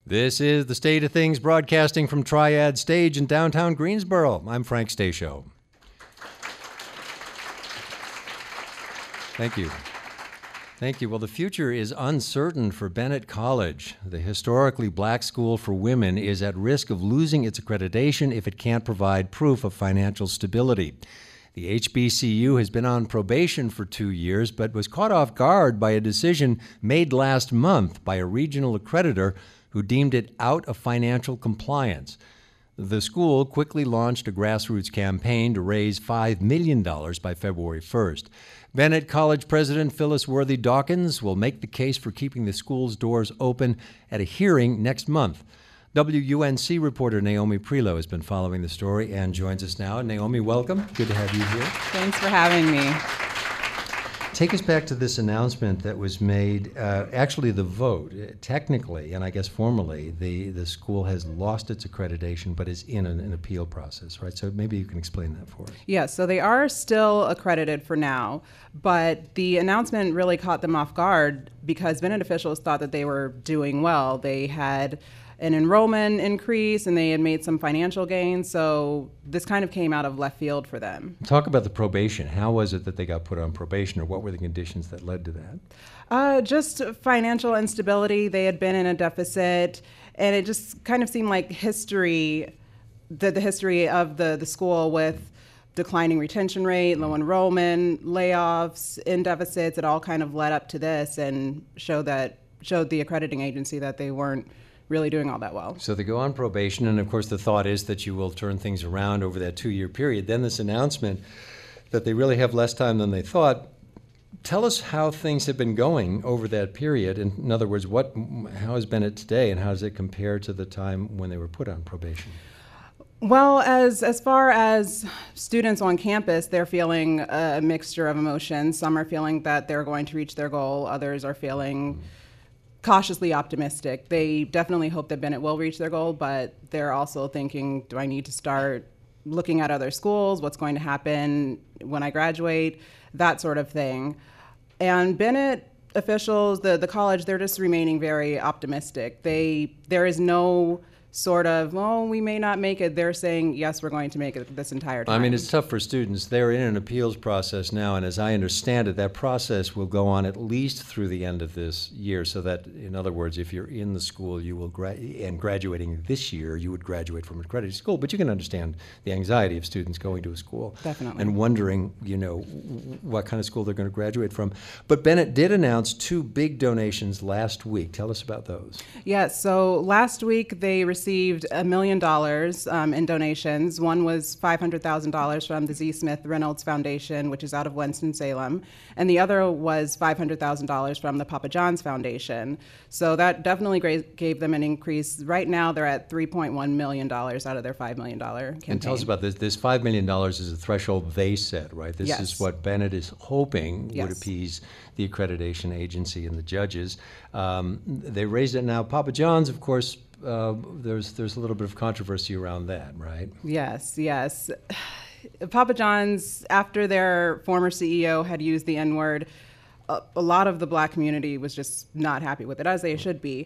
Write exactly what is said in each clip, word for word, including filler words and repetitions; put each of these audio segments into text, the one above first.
This is The State of Things, broadcasting from Triad Stage in downtown Greensboro. I'm Frank Stasio. Thank you. Thank you. Well, the future is uncertain for Bennett College. The historically black school for women is at risk of losing its accreditation if it can't provide proof of financial stability. The H B C U has been on probation for two years, but was caught off guard by a decision made last month by a regional accreditor who deemed it out of financial compliance. The school quickly launched a grassroots campaign to raise five million dollars by February first. Bennett College President Phyllis Worthy Dawkins will make the case for keeping the school's doors open at a hearing next month. W U N C reporter Naomi Prelow has been following the story and joins us now. Naomi, welcome. Good to have you here. Thanks for having me. Take us back to this announcement that was made, uh, actually the vote. Technically, and I guess formally, the, the school has lost its accreditation but is in an, an appeal process, right? So maybe you can explain that for us. Yeah, so they are still accredited for now, but the announcement really caught them off guard because Bennett officials thought that they were doing well. They had an enrollment increase and they had made some financial gains, so this kind of came out of left field for them. Talk about the probation. How was it that they got put on probation, or what were the conditions that led to that? Uh, just financial instability. They had been in a deficit, and it just kind of seemed like history, the, the history of the, the school with declining retention rate, low enrollment, layoffs, in deficits, it all kind of led up to this and showed that showed the accrediting agency that they weren't really doing all that well. So they go on probation, and of course the thought is that you will turn things around over that two-year period. Then this announcement that they really have less time than they thought. Tell us how things have been going over that period. In, in other words, what, how has Bennett today, and how does it compare to the time when they were put on probation? Well, as as far as students on campus, they're feeling a mixture of emotions. Some are feeling that they're going to reach their goal. Others are feeling mm. cautiously optimistic. They definitely hope that Bennett will reach their goal, but they're also thinking, do I need to start looking at other schools? What's going to happen when I graduate? That sort of thing. And Bennett officials, the, the college, they're just remaining very optimistic. They there is no sort of, oh, we may not make it. They're saying, yes, we're going to make it this entire time. I mean, it's tough for students. They're in an appeals process now, and as I understand it, that process will go on at least through the end of this year, so that, in other words, if you're in the school, you will, gra- and graduating this year, you would graduate from an accredited school. But you can understand the anxiety of students going to a school. Definitely. And wondering, you know, what kind of school they're going to graduate from. But Bennett did announce two big donations last week. Tell us about those. Yeah, so last week they received received a million dollars um, in donations. One was five hundred thousand dollars from the Z. Smith Reynolds Foundation, which is out of Winston-Salem, and the other was five hundred thousand dollars from the Papa John's Foundation. So that definitely gra- gave them an increase. Right now they're at three point one million dollars out of their five million dollars campaign. And tell us about this. This five million dollars is a threshold they set, right? This yes. is what Bennett is hoping yes. would appease the accreditation agency and the judges. Um, they raised it now. Papa John's, of course, Uh, there's there's a little bit of controversy around that, right? Yes, yes. Papa John's, after their former C E O had used the N-word, a, a lot of the black community was just not happy with it, as they should be.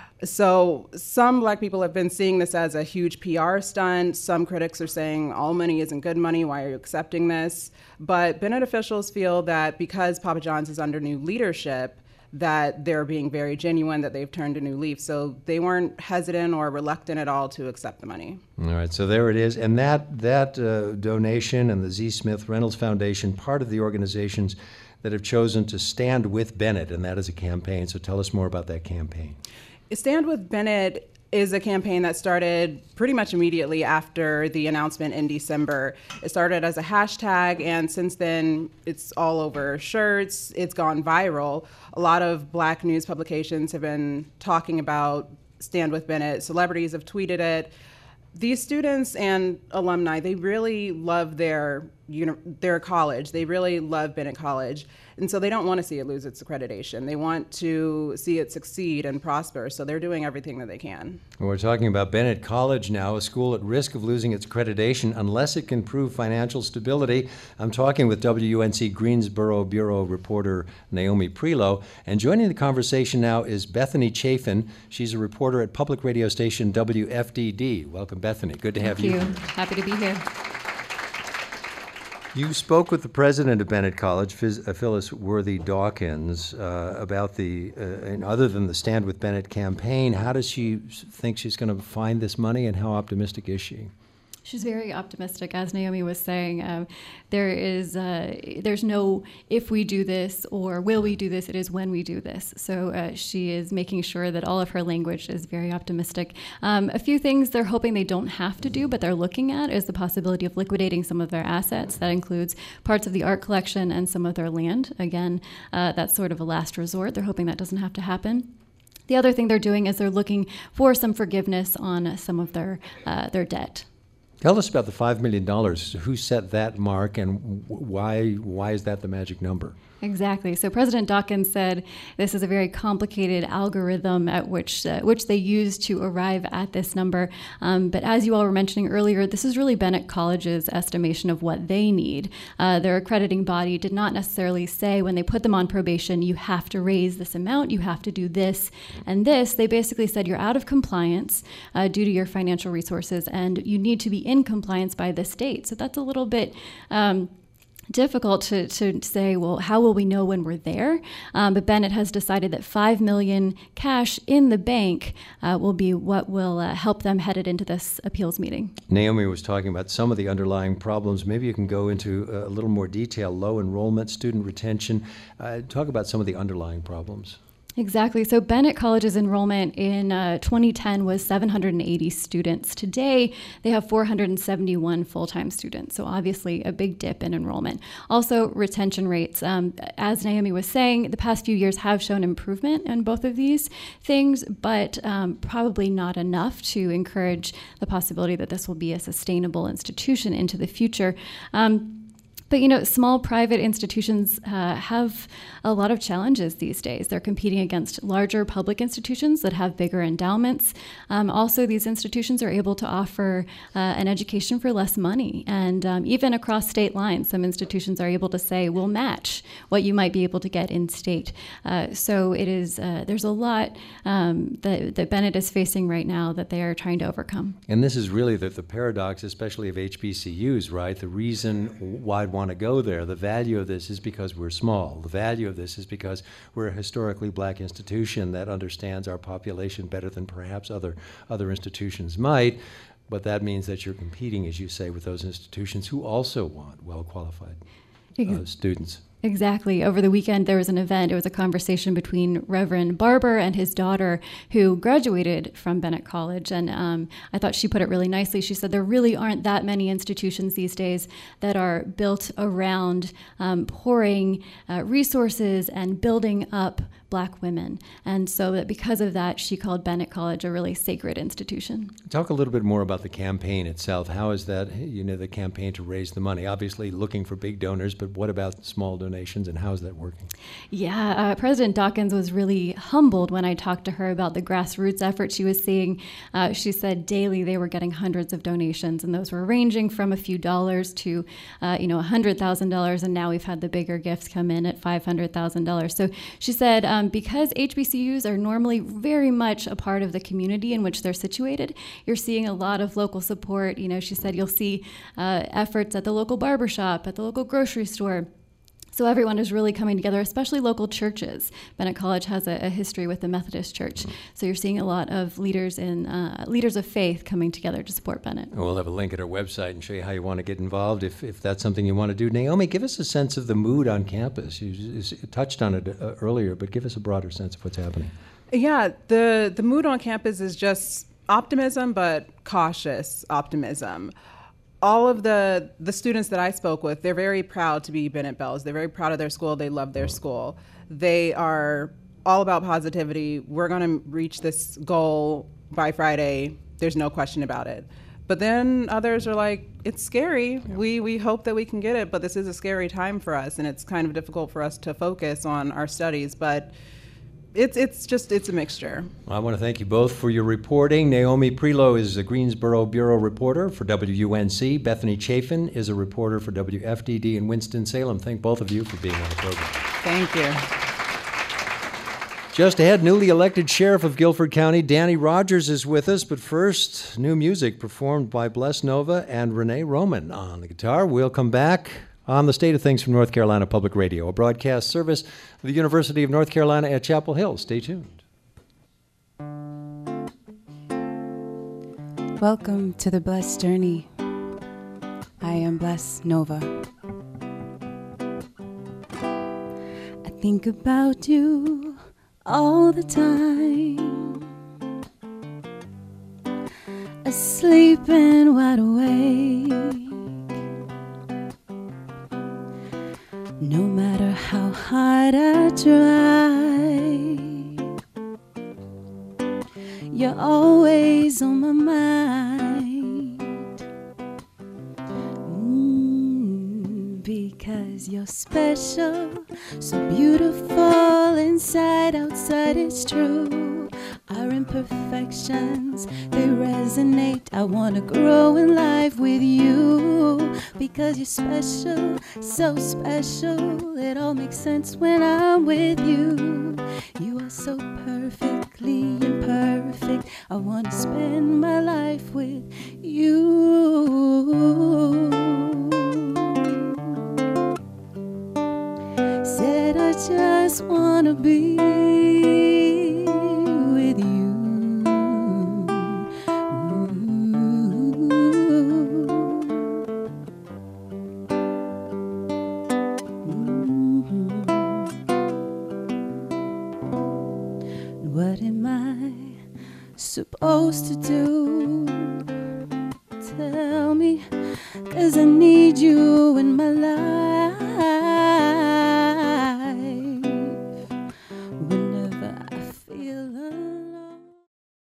So some black people have been seeing this as a huge P R stunt. Some critics are saying all money isn't good money. Why are you accepting this? But Bennett officials feel that because Papa John's is under new leadership, that they're being very genuine, that they've turned a new leaf. So they weren't hesitant or reluctant at all to accept the money. All right, so there it is. And that that uh, donation and the Z. Smith Reynolds Foundation, part of the organizations that have chosen to stand with Bennett, and that is a campaign. So tell us more about that campaign. Stand with Bennett is a campaign that started pretty much immediately after the announcement in December. It started as a hashtag, and since then it's all over shirts. It's gone viral. A lot of black news publications have been talking about Stand with Bennett. Celebrities have tweeted it. These students and alumni, they really love their uni- they're a college. They really love Bennett College. And so they don't want to see it lose its accreditation. They want to see it succeed and prosper. So they're doing everything that they can. We're talking about Bennett College now, a school at risk of losing its accreditation unless it can prove financial stability. I'm talking with W U N C Greensboro Bureau reporter Naomi Prelow. And joining the conversation now is Bethany Chafin. She's a reporter at public radio station W F D D. Welcome, Bethany. Good to have you. Thank you. Happy to be here. You spoke with the president of Bennett College, Phys- uh, Phyllis Worthy Dawkins, uh, about the, uh, and other than the Stand with Bennett campaign, how does she think she's going to find this money, and how optimistic is she? She's very optimistic, as Naomi was saying. Um, there is, uh, there's no if we do this or will we do this. It is when we do this. So uh, she is making sure that all of her language is very optimistic. Um, a few things they're hoping they don't have to do, but they're looking at is the possibility of liquidating some of their assets. That includes parts of the art collection and some of their land. Again, uh, that's sort of a last resort. They're hoping that doesn't have to happen. The other thing they're doing is they're looking for some forgiveness on some of their uh, their debt. Tell us about the five million dollars. Who set that mark, and why why is that the magic number? Exactly. So President Dawkins said this is a very complicated algorithm at which uh, which they use to arrive at this number. Um, but as you all were mentioning earlier, this is really Bennett College's estimation of what they need. Uh, their accrediting body did not necessarily say when they put them on probation, you have to raise this amount, you have to do this and this. They basically said you're out of compliance uh, due to your financial resources, and you need to be in compliance by this date. So that's a little bit Um, difficult to, to say, well, how will we know when we're there? Um, but Bennett has decided that five million dollars cash in the bank uh, will be what will uh, help them headed into this appeals meeting. Naomi was talking about some of the underlying problems. Maybe you can go into a little more detail. Low enrollment, student retention. Uh, talk about some of the underlying problems. Exactly. So Bennett College's enrollment in uh, twenty ten was seven hundred eighty students. Today, they have four hundred seventy-one full-time students. So obviously a big dip in enrollment. Also, retention rates. Um, as Naomi was saying, the past few years have shown improvement in both of these things, but um, probably not enough to encourage the possibility that this will be a sustainable institution into the future. Um, But, you know, small private institutions uh, have a lot of challenges these days. They're competing against larger public institutions that have bigger endowments. Um, also, these institutions are able to offer uh, an education for less money. And um, even across state lines, some institutions are able to say, we'll match what you might be able to get in state. Uh, so it is, uh, there's a lot um, that, that Bennett is facing right now that they are trying to overcome. And this is really the, the paradox, especially of H B C Us, right? The reason why I'd want to go there, the value of this is because we're small. The value of this is because we're a historically black institution that understands our population better than perhaps other other institutions might. But that means that you're competing, as you say, with those institutions who also want well-qualified uh, students. Exactly. Over the weekend, there was an event. It was a conversation between Reverend Barber and his daughter, who graduated from Bennett College. And um, I thought she put it really nicely. She said there really aren't that many institutions these days that are built around um, pouring uh, resources and building up black women. And so that because of that, she called Bennett College a really sacred institution. Talk a little bit more about the campaign itself. How is that, you know, the campaign to raise the money? Obviously looking for big donors, but what about small donations, and how is that working? Yeah, uh, President Dawkins was really humbled when I talked to her about the grassroots effort she was seeing. Uh, she said daily they were getting hundreds of donations, and those were ranging from a few dollars to, uh, you know, one hundred thousand dollars, and now we've had the bigger gifts come in at five hundred thousand dollars. So she said, um, because H B C Us are normally very much a part of the community in which they're situated, you're seeing a lot of local support. You know, she said you'll see uh, efforts at the local barbershop, at the local grocery store. So everyone is really coming together, especially local churches. Bennett College has a, a history with the Methodist Church. So you're seeing a lot of leaders in uh, leaders of faith coming together to support Bennett. We'll have a link at our website and show you how you want to get involved if, if that's something you want to do. Naomi, give us a sense of the mood on campus. You, you touched on it uh, earlier, but give us a broader sense of what's happening. Yeah, the, the mood on campus is just optimism, but cautious optimism. All of the, the students that I spoke with, they're very proud to be Bennett Bells. They're very proud of their school. They love their school. They are all about positivity. We're going to reach this goal by Friday. There's no question about it. But then others are like, it's scary. Yeah. We we hope that we can get it, but this is a scary time for us, and it's kind of difficult for us to focus on our studies. But it's it's just it's a mixture. Well, I want to thank you both for your reporting. Naomi Prelow is a Greensboro Bureau reporter for W U N C. Bethany Chafin is a reporter for W F D D in Winston-Salem. Thank both of you for being on the program. Thank you. Just ahead, newly elected Sheriff of Guilford County, Danny Rogers, is with us. But first, new music performed by Bless Nova and Renee Roman on the guitar. We'll come back on the State of Things from North Carolina Public Radio, a broadcast service of the University of North Carolina at Chapel Hill. Stay tuned. Welcome to the Blessed Journey. I am Bless Nova. I think about you all the time, asleep and wide awake. No matter how hard I try, you're always on my mind. Mm, because you're special, so beautiful inside, outside, it's true. Our imperfections, they resonate. I wanna grow in life with you, because you're special, so special. It all makes sense when I'm with you. You are so perfectly imperfect. I wanna spend my life with you. Said I just wanna be with you. Mm-hmm. What am I supposed to do? Tell me, 'cause I need you in my life.